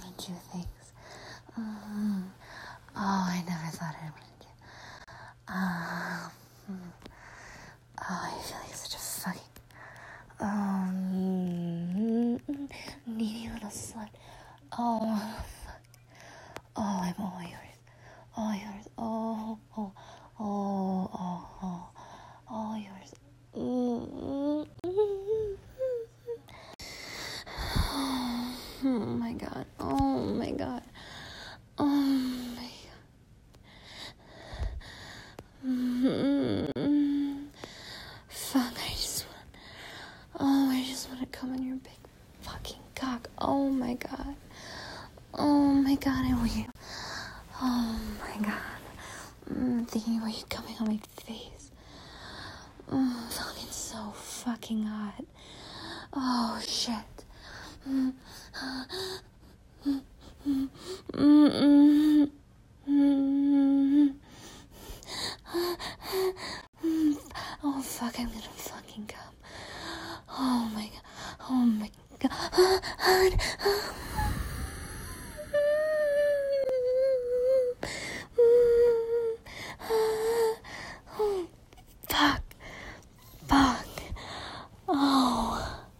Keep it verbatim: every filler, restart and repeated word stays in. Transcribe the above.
to do things. Mm. Oh, I never thought I would do. Um, oh, I feel like such a fucking um needy little slut. Oh, fuck. Oh, I'm all yours. All yours. Oh, oh, oh, oh, oh, all yours. Mm-hmm. Oh my god. Oh my god. Oh my god. Mm-hmm. Fuck, I just want. Oh, I just want to come on your big fucking cock. Oh my god. Oh my god, I want you. Oh my god. Mm, thinking about you coming on my face. Mm, fucking so fucking hot. Oh shit. Mm. Mm. Mm. Mm. Mm. Oh fuck, I'm gonna fucking come. Oh my god. Oh my god.